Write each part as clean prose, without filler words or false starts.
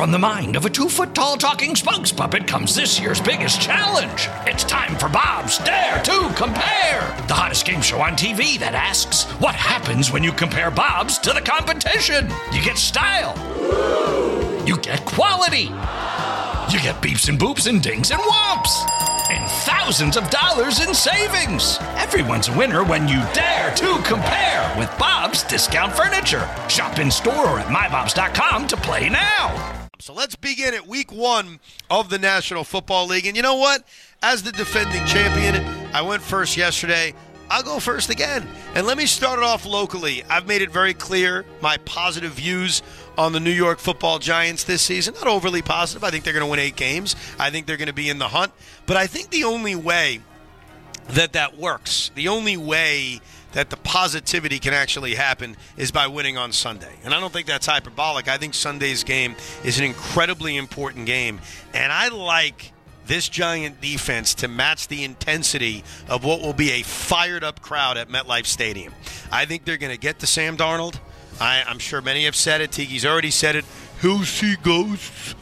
From the mind of a 2-foot-tall talking spokes puppet comes this year's biggest challenge. It's time for Bob's Dare to Compare, the hottest game show on TV that asks, what happens when you compare Bob's to the competition? You get style. You get quality. You get beeps and boops and dings and whomps. And thousands of dollars in savings. Everyone's a winner when you dare to compare with Bob's Discount Furniture. Shop in store or at mybobs.com to play now. So let's begin at week 1 of the National Football League. And you know what? As the defending champion, I went first yesterday. I'll go first again. And let me start it off locally. I've made it very clear my positive views on the New York Football Giants this season. Not overly positive. I think they're going to win 8 games. I think they're going to be in the hunt. But I think the only way that works, the only way that the positivity can actually happen is by winning on Sunday. And I don't think that's hyperbolic. I think Sunday's game is an incredibly important game. And I like this Giant defense to match the intensity of what will be a fired-up crowd at MetLife Stadium. I think they're going to get to Sam Darnold. I'm sure many have said it. Tiki's already said it. He'll see ghosts.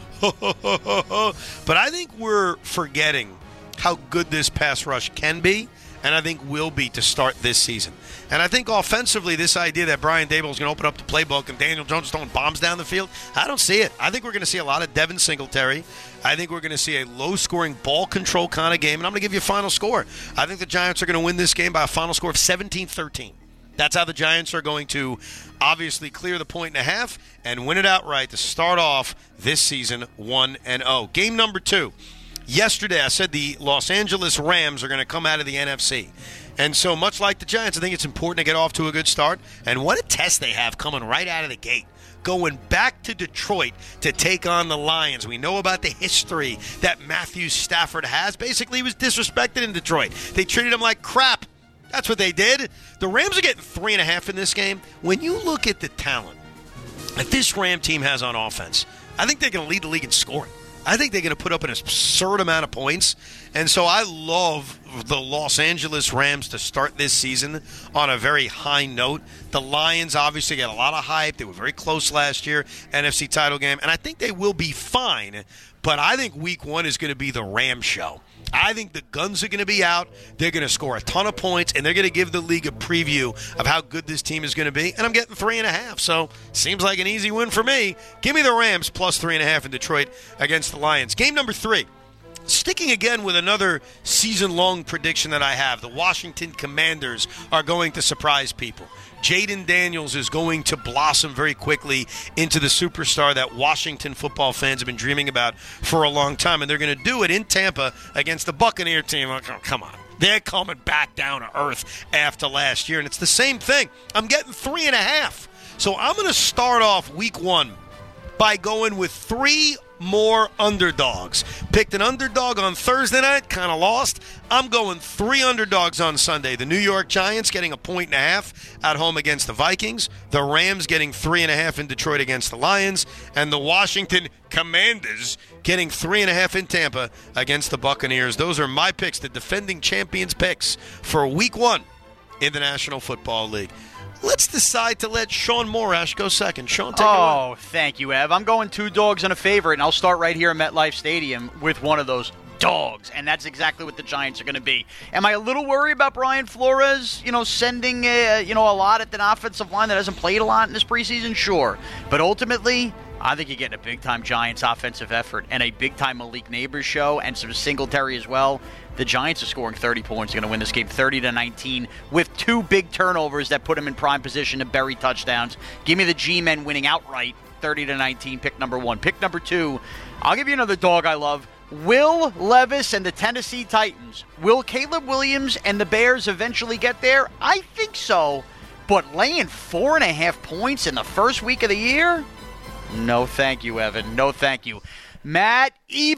But I think we're forgetting how good this pass rush can be, and I think will be to start this season. And I think offensively, this idea that Brian Daboll is going to open up the playbook and Daniel Jones is throwing bombs down the field, I don't see it. I think we're going to see a lot of Devin Singletary. I think we're going to see a low-scoring ball control kind of game, and I'm going to give you a final score. I think the Giants are going to win this game by a final score of 17-13. That's how the Giants are going to obviously clear the 1.5 and win it outright to start off this season 1-0. Game number 2. Yesterday, I said the Los Angeles Rams are going to come out of the NFC. And so much like the Giants, I think it's important to get off to a good start. And what a test they have coming right out of the gate. Going back to Detroit to take on the Lions. We know about the history that Matthew Stafford has. Basically, he was disrespected in Detroit. They treated him like crap. That's what they did. The Rams are getting 3.5 in this game. When you look at the talent that this Ram team has on offense, I think they're going to lead the league in scoring. I think they're going to put up an absurd amount of points. And so I love the Los Angeles Rams to start this season on a very high note. The Lions obviously got a lot of hype. They were very close last year, NFC title game. And I think they will be fine. But I think week 1 is going to be the Ram show. I think the guns are going to be out. They're going to score a ton of points, and they're going to give the league a preview of how good this team is going to be. And I'm getting 3.5, so seems like an easy win for me. Give me the Rams plus 3.5 in Detroit against the Lions. Game number 3. Sticking again with another season-long prediction that I have, the Washington Commanders are going to surprise people. Jaden Daniels is going to blossom very quickly into the superstar that Washington football fans have been dreaming about for a long time, and they're going to do it in Tampa against the Buccaneer team. Oh, come on. They're coming back down to earth after last year, and it's the same thing. I'm getting 3.5. So I'm going to start off week 1 by going with 3 more underdogs. Picked an underdog on Thursday night, kind of lost. I'm going 3 underdogs on Sunday. The New York Giants getting a 1.5 at home against the Vikings. The Rams getting 3.5 in Detroit against the Lions. And the Washington Commanders getting 3.5 in Tampa against the Buccaneers. Those are my picks, the defending champions picks for week 1 in the National Football League. Let's decide to let Sean Morash go second. Sean, take it away. Oh, thank you, Ev. I'm going 2 dogs and a favorite, and I'll start right here at MetLife Stadium with one of those dogs, and that's exactly what the Giants are going to be. Am I a little worried about Brian Flores, sending a lot at an offensive line that hasn't played a lot in this preseason? Sure. But ultimately, I think you're getting a big-time Giants offensive effort and a big-time Malik Neighbors show and some Singletary as well. The Giants are scoring 30 points. They're going to win this game 30-19 with 2 big turnovers that put them in prime position to bury touchdowns. Give me the G-Men winning outright 30-19, pick number 1. Pick number 2, I'll give you another dog I love. Will Levis and the Tennessee Titans. Will Caleb Williams and the Bears eventually get there? I think so. But laying 4.5 points in the first week of the year? No, thank you, Evan. No, thank you. Matt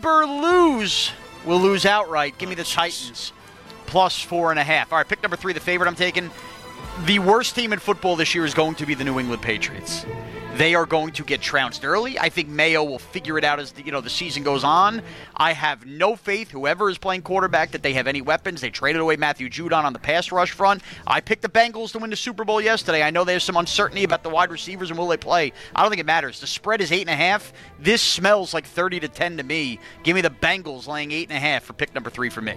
Eberflus will lose outright. Give me the Titans plus 4.5. All right, pick number 3, the favorite I'm taking. The worst team in football this year is going to be the New England Patriots. they are going to get trounced early. I think Mayo will figure it out as the season goes on. I have no faith, whoever is playing quarterback, that they have any weapons. They traded away Matthew Judon on the pass rush front. I picked the Bengals to win the Super Bowl yesterday. I know there's some uncertainty about the wide receivers and will they play. I don't think it matters. The spread is 8.5. This smells like 30-10 to me. Give me the Bengals laying 8.5 for pick number 3 for me.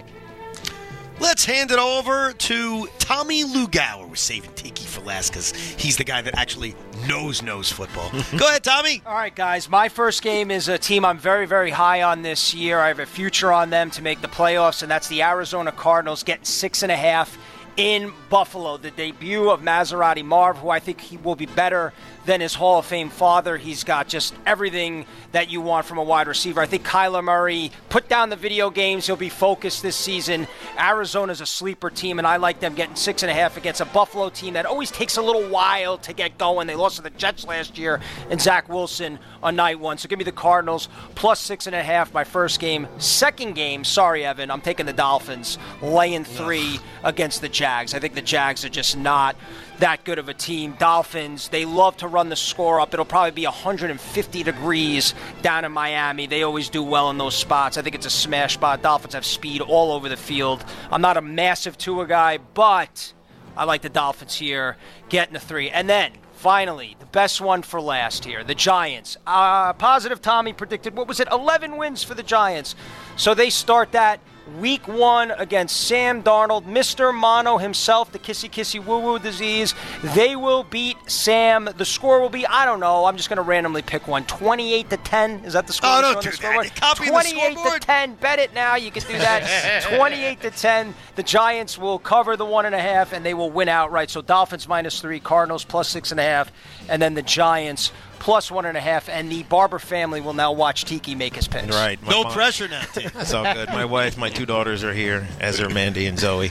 Let's hand it over to Tommy Lugauer. We're saving Tiki for last because he's the guy that actually knows football. Go ahead, Tommy. All right, guys. My first game is a team I'm very, very high on this year. I have a future on them to make the playoffs, and that's the Arizona Cardinals getting 6.5 in Buffalo. The debut of Maserati Marv, who I think he will be better than his Hall of Fame father. He's got just everything that you want from a wide receiver. I think Kyler Murray put down the video games. He'll be focused this season. Arizona's a sleeper team, and I like them getting 6.5 against a Buffalo team that always takes a little while to get going. They lost to the Jets last year and Zach Wilson on night one. So give me the Cardinals plus 6.5, my first game. Second game, sorry, Evan, I'm taking the Dolphins, laying 3 against the Jags. I think the Jags are just not that good of a team. Dolphins, they love to run the score up. It'll probably be 150 degrees down in Miami. They always do well in those spots. I think it's a smash spot. Dolphins have speed all over the field. I'm not a massive Tua guy, but I like the Dolphins here getting the 3. And then, finally, the best one for last here, the Giants. Positive Tommy predicted, 11 wins for the Giants. So they start that Week 1 against Sam Darnold, Mr. Mono himself, the kissy woo-woo disease. They will beat Sam. The score will be, I don't know, I'm just going to randomly pick one. 28-10. Is that the score? Oh, don't do that. Copy the scoreboard. 28-10. Bet it now. You can do that. 28-10. The Giants will cover the 1.5, and they will win outright. So Dolphins -3, Cardinals plus 6.5, and then the Giants plus 1.5, and the Barber family will now watch Tiki make his picks. Right. No pressure now, Tiki. It's all good. My wife, my 2 daughters are here, as are Mandy and Zoe.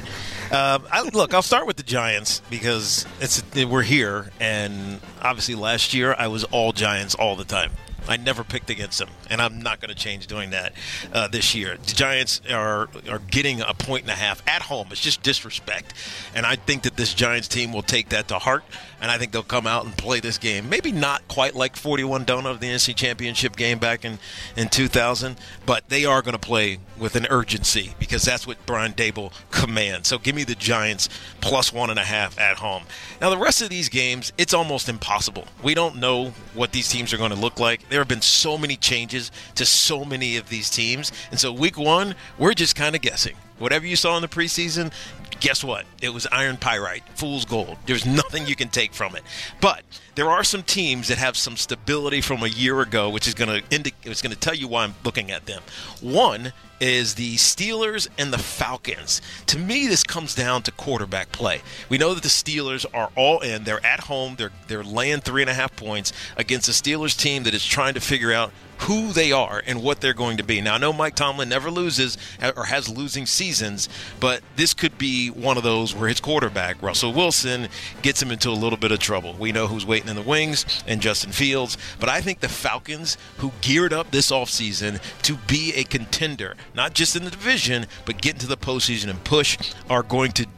I'll start with the Giants because we're here, and obviously last year I was all Giants all the time. I never picked against them, and I'm not going to change doing that this year. The Giants are getting 1.5 at home. It's just disrespect, and I think that this Giants team will take that to heart, and I think they'll come out and play this game. Maybe not quite like 41 Donut of the NFC Championship game back in 2000, but they are going to play with an urgency because that's what Brian Daboll commands. So give me the Giants plus 1.5 at home. Now, the rest of these games, it's almost impossible. We don't know what these teams are going to look like. There have been so many changes to so many of these teams. And so week 1, we're just kind of guessing. Whatever you saw in the preseason, guess what? It was iron pyrite, fool's gold. There's nothing you can take from it. But there are some teams that have some stability from a year ago, which is going to tell you why I'm looking at them. One is the Steelers and the Falcons. To me, this comes down to quarterback play. We know that the Steelers are all in. They're at home. They're laying 3.5 points against a Steelers team that is trying to figure out who they are and what they're going to be. Now, I know Mike Tomlin never loses or has losing seasons, but this could be one of those where his quarterback, Russell Wilson, gets him into a little bit of trouble. We know who's waiting in the wings and Justin Fields, but I think the Falcons, who geared up this offseason to be a contender, not just in the division, but get into the postseason and push, are going to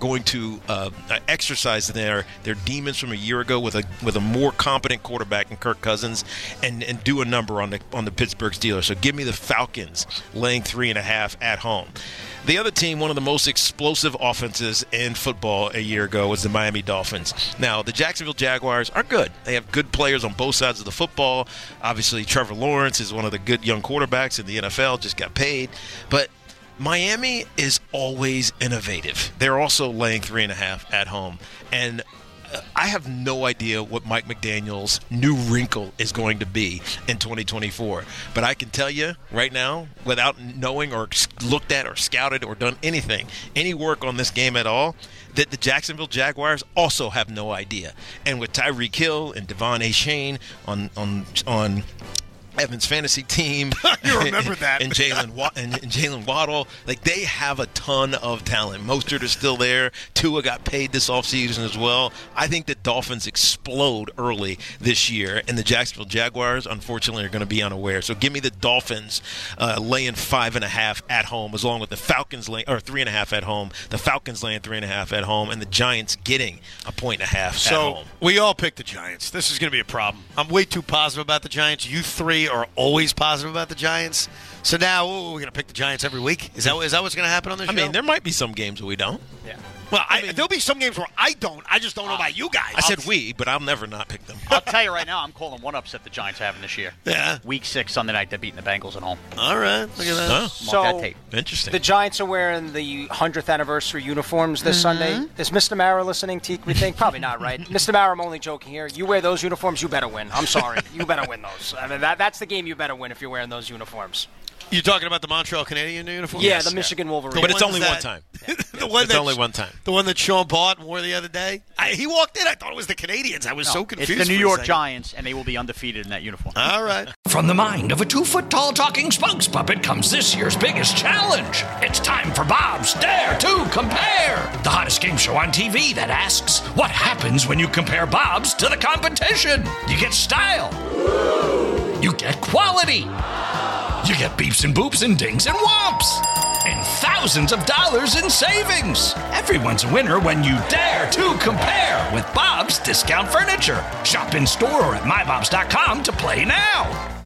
exercise their demons from a year ago with a more competent quarterback in Kirk Cousins and do a number on the Pittsburgh Steelers. So give me the Falcons laying 3.5 at home. The other team, one of the most explosive offenses in football a year ago, was the Miami Dolphins. Now, the Jacksonville Jaguars are good. They have good players on both sides of the football. Obviously, Trevor Lawrence is one of the good young quarterbacks in the NFL, just got paid. But Miami is always innovative. They're also laying 3.5 at home. And I have no idea what Mike McDaniel's new wrinkle is going to be in 2024. But I can tell you right now, without knowing or looked at or scouted or done anything, any work on this game at all, that the Jacksonville Jaguars also have no idea. And with Tyreek Hill and Devon Achane on Evans fantasy team. You remember that. and Jalen Waddle. Like, they have a ton of talent. Mostert is still there. Tua got paid this offseason as well. I think the Dolphins explode early this year, and the Jacksonville Jaguars, unfortunately, are going to be unaware. So give me the Dolphins laying 5.5 at home, along with the Falcons laying, or 3.5 at home. The Falcons laying 3.5 at home, and the Giants getting 1.5 at home. We all picked the Giants. This is going to be a problem. I'm way too positive about the Giants. You three are always positive about the Giants. So now we're going to pick the Giants every week? Is that what's going to happen on this show? I mean, there might be some games where we don't. Yeah. Well, there'll be some games where I don't. I just don't know about you guys. I said we, but I'll never not pick them. I'll tell you right now, I'm calling one upset the Giants are having this year. Yeah. Week 6, Sunday night, they're beating the Bengals at home. All right. Look at that. Oh, Mark So that tape. interesting. the Giants are wearing the 100th anniversary uniforms this Sunday. Is Mr. Mara listening, Teak, we think? Probably not, right? Mr. Mara, I'm only joking here. You wear those uniforms, you better win. I'm sorry. You better win those. I mean, that's the game you better win if you're wearing those uniforms. You're talking about the Montreal Canadian uniform? Yeah, the Michigan Wolverines. But it's ones only that- one time. It's only one time. The one that Sean bought and wore the other day? He walked in. I thought it was the Canadians. I was so confused. It's the New for a York second. Giants, and they will be undefeated in that uniform. All right. From the mind of a 2-foot-tall talking spokes puppet comes this year's biggest challenge. It's time for Bob's Dare to Compare, the hottest game show on TV that asks, what happens when you compare Bob's to the competition? You get style. You get quality. You get beeps and boops and dings and whomps. And thousands of dollars in savings. Everyone's a winner when you dare to compare with Bob's Discount Furniture. Shop in store or at mybobs.com to play now.